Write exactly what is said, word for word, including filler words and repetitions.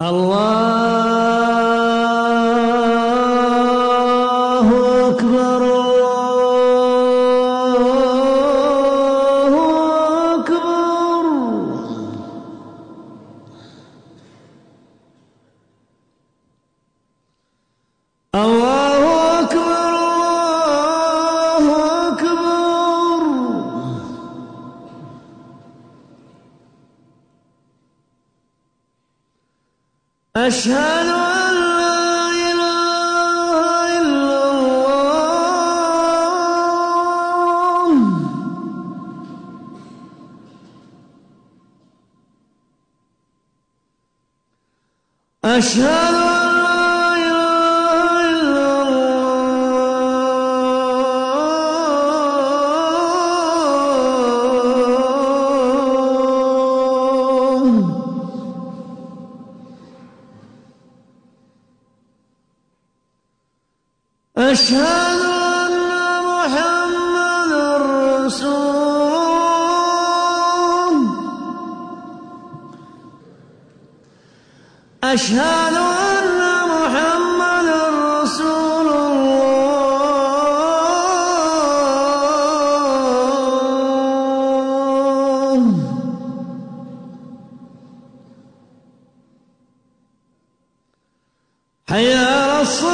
الله أكبر الله أكبر. الله أكبر الله أكبر. أشهد أن لا إله إلا الله. أشهد أن أشهد أن محمدًا رسول الله. أشهد أن محمدًا رسول الله. حي على الصلاة.